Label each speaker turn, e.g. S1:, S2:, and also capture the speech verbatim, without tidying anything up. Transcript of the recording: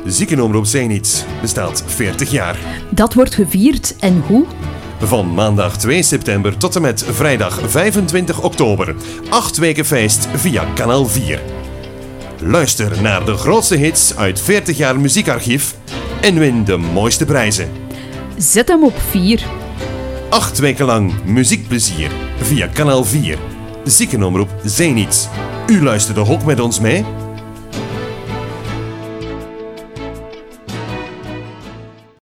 S1: Ziekenomroep Zenit bestaat veertig jaar.
S2: Dat wordt gevierd en hoe?
S1: Van maandag twee september tot en met vrijdag vijfentwintig oktober. Acht weken feest via kanaal vier. Luister naar de grootste hits uit veertig jaar muziekarchief en win de mooiste prijzen.
S2: Zet hem op vier.
S1: Acht weken lang muziekplezier via kanaal vier. Ziekenomroep Zenit. U luisterde ook met ons mee?